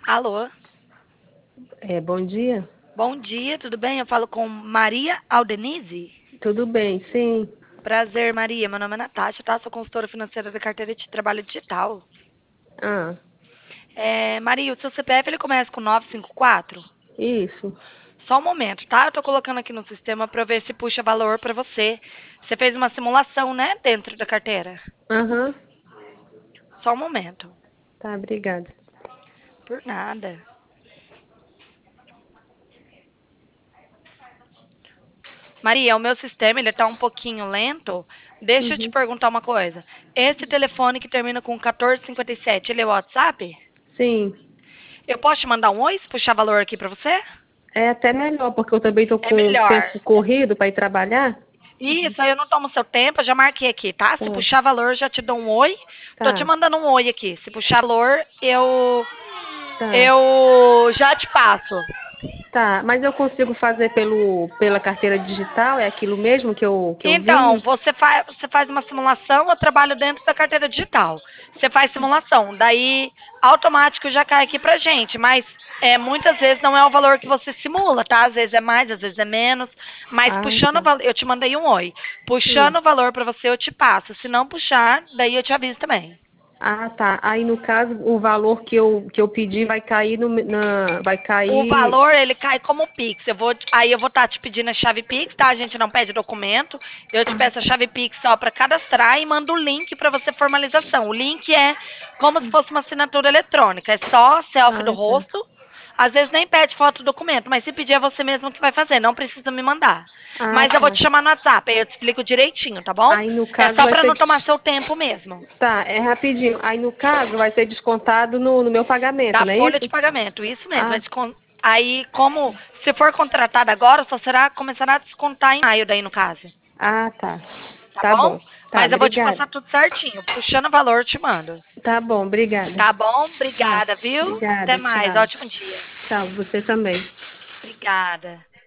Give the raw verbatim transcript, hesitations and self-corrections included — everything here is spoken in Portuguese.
Alô, É, bom dia. bom dia, tudo bem? Eu falo com Maria Aldenise. Tudo bem? Sim. Prazer, Maria. Meu nome é Natasha, tá? Sou consultora financeira da carteira de trabalho digital. Ah, É, Maria, o seu C P F ele começa com novecentos e cinquenta e quatro? isso. Só um momento, tá? Eu tô colocando aqui no sistema para ver se puxa valor para você. Você fez uma simulação, né, dentro da carteira? Aham. Só um momento. Tá, obrigada. Por nada. Maria, o meu sistema ele tá um pouquinho lento. Deixa eu te Uhum. perguntar uma coisa. Esse telefone que termina com quatorze e cinquenta e sete, ele é o WhatsApp? Sim. Eu posso te mandar um oi, se puxar valor aqui pra você? É até melhor, porque eu também tô É com o melhor. tempo corrido para ir trabalhar. Isso, aí eu não tomo seu tempo, eu já marquei aqui, tá? Se Tá, puxar valor, eu já te dou um oi. Tô te tá, mandando um oi aqui. Se puxar valor, eu tá. eu já te passo. Tá, mas eu consigo fazer pelo, pela carteira digital? É aquilo mesmo que eu, que eu Então, vi? você faz, você faz uma simulação, eu trabalho dentro da carteira digital. Você faz simulação, daí automático já cai aqui pra gente, mas é, muitas vezes não é o valor que você simula, tá? Às vezes é mais, às vezes é menos, mas Ah, puxando o tá. valor, eu te mandei um oi. Hum. Puxando o valor pra você, eu te passo. Se não puxar, daí eu te aviso também. Ah, tá. Aí no caso, o valor que eu, que eu pedi vai cair no, na, vai O cair. valor, ele cai como Pix. Eu vou, aí eu vou estar te pedindo a chave Pix, tá? A gente não pede documento. Eu te Ah, peço a chave Pix só para cadastrar e mando o link para você formalização. O link é como se fosse uma assinatura eletrônica. É só selfie do ah, tá. rosto. Às vezes nem pede foto do documento, mas se pedir é você mesmo que vai fazer. Não precisa me mandar. Ah, Mas eu vou tá. te chamar no WhatsApp, aí eu te explico direitinho, tá bom? Aí no É caso só vai para ser. não tomar des- seu tempo mesmo. Tá, é rapidinho. Aí no caso vai ser descontado no, no meu pagamento, Da não é folha de isso? pagamento, isso mesmo. É Ah, descon- Aí, como se for contratada agora, só será começará a descontar em maio daí no caso, ah, tá. tá Tá bom? bom. Tá, Mas eu vou te obrigada. passar tudo certinho. Puxando o valor, eu te mando. Tá bom, obrigada. Tá bom? Tá, Obrigada, viu? Até obrigada. mais. Tchau. Ótimo dia. Tchau, você também. Obrigada.